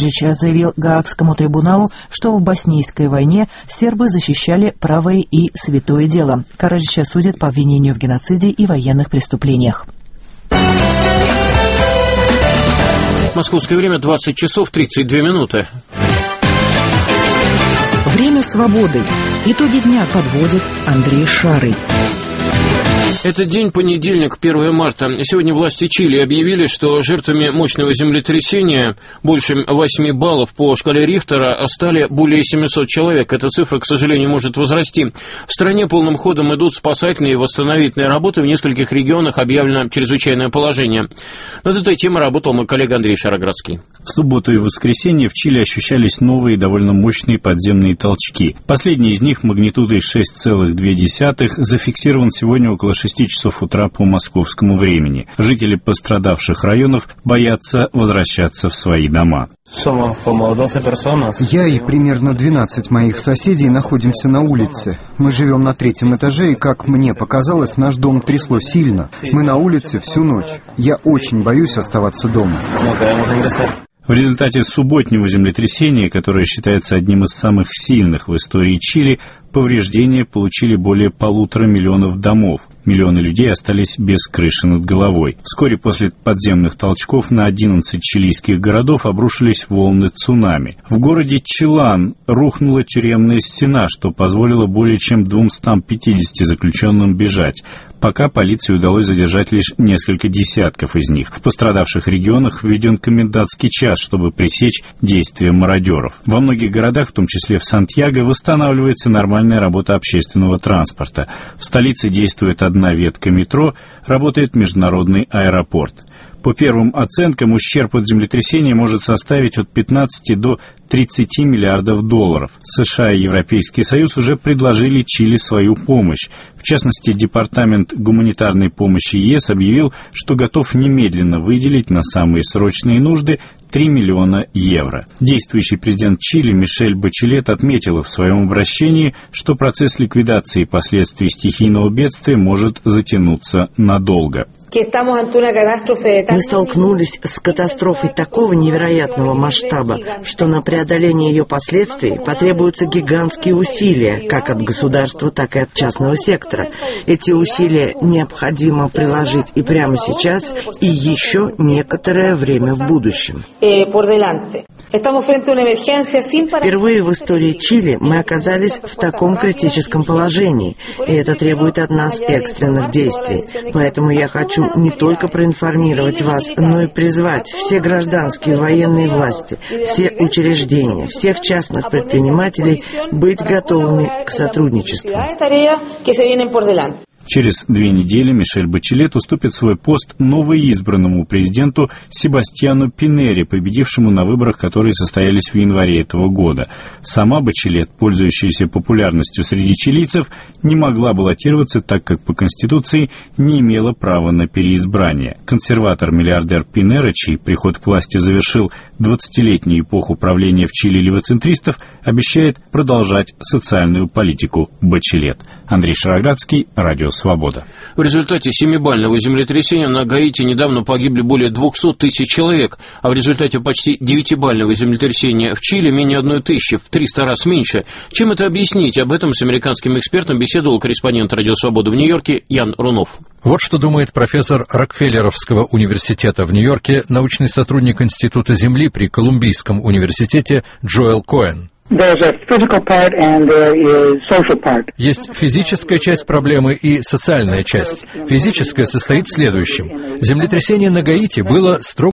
Караджич заявил Гаагскому трибуналу, что в Боснийской войне сербы защищали правое и святое дело. Караджича судят по обвинению в геноциде и военных преступлениях. Московское время 20 часов 32 минуты. Время свободы. Итоги дня подводит Андрей Шарый. Это день понедельник, 1 марта. Сегодня власти Чили объявили, что жертвами мощного землетрясения больше 8 баллов по шкале Рихтера стали более 700 человек. Эта цифра, к сожалению, может возрасти. В стране полным ходом идут спасательные и восстановительные работы. В нескольких регионах объявлено чрезвычайное положение. Над этой темой работал мой коллега Андрей Шароградский. В субботу и воскресенье в Чили ощущались новые довольно мощные подземные толчки. Последний из них магнитудой 6,2 зафиксирован сегодня около 6 часов утра по московскому времени. Жители пострадавших районов боятся возвращаться в свои дома. Я и примерно 12 моих соседей находимся на улице. Мы живем на 3-м этаже, и, как мне показалось, наш дом трясло сильно. Мы на улице всю ночь. Я очень боюсь оставаться дома. В результате субботнего землетрясения, которое считается одним из самых сильных в истории Чили, повреждения получили более 1,5 миллиона домов. Миллионы людей остались без крыши над головой. Вскоре после подземных толчков на 11 чилийских городов обрушились волны цунами. В городе Чилан рухнула тюремная стена, что позволило более чем 250 заключенным бежать. Пока полиции удалось задержать лишь несколько десятков из них. В пострадавших регионах введен комендантский час, чтобы пресечь действия мародеров. Во многих городах, в том числе в Сантьяго, восстанавливается нормальная работа общественного транспорта. В столице действует одна ветка метро, работает международный аэропорт. По первым оценкам, ущерб от землетрясения может составить от 15 до 30 миллиардов долларов. США и Европейский Союз уже предложили Чили свою помощь. В частности, Департамент гуманитарной помощи ЕС объявил, что готов немедленно выделить на самые срочные нужды 3 миллиона евро. Действующий президент Чили Мишель Бачелет отметила в своем обращении, что процесс ликвидации последствий стихийного бедствия может затянуться надолго. Мы столкнулись с катастрофой такого невероятного масштаба, что на преодоление ее последствий потребуются гигантские усилия, как от государства, так и от частного сектора. Эти усилия необходимо приложить и прямо сейчас, и еще некоторое время в будущем. Впервые в истории Чили мы оказались в таком критическом положении, и это требует от нас экстренных действий. Поэтому я хочу не только проинформировать вас, но и призвать все гражданские и военные власти, все учреждения, всех частных предпринимателей быть готовыми к сотрудничеству. Через 2 недели Мишель Бачелет уступит свой пост новоизбранному президенту Себастьяну Пинери, победившему на выборах, которые состоялись в январе этого года. Сама Бачелет, пользующаяся популярностью среди чилийцев, не могла баллотироваться, так как по Конституции не имела права на переизбрание. Консерватор-миллиардер Пинери, чей приход к власти завершил 20-летнюю эпоху правления в Чили левоцентристов, обещает продолжать социальную политику Бачелет. Андрей Шароградский, Радио Свобода. В результате 7-бального землетрясения на Гаити недавно погибли более 200 тысяч человек, а в результате почти 9-бального землетрясения в Чили менее 1 тысячи, в 300 раз меньше. Чем это объяснить? Об этом с американским экспертом беседовал корреспондент Радио Свобода в Нью-Йорке Ян Рунов. Вот что думает профессор Рокфеллеровского университета в Нью-Йорке, научный сотрудник Института Земли при Колумбийском университете Джоэл Коэн. Есть физическая часть проблемы и социальная часть. Физическая состоит в следующем. Землетрясение на Гаити было строго